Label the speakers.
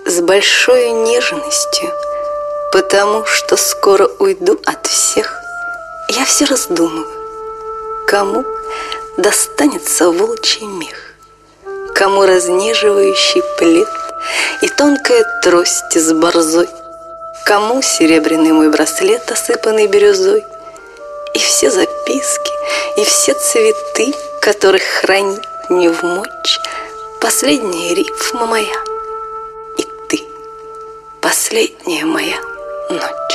Speaker 1: с большой нежностью, потому что скоро уйду от всех. Я все раздумываю, кому достанется волчий мех, кому разнеживающий плед и тонкая трость с борзой, кому серебряный мой браслет, осыпанный бирюзой, и все записки, и все цветы, которых хранить не вмочь последняя рифма моя, и ты, последняя моя ночь.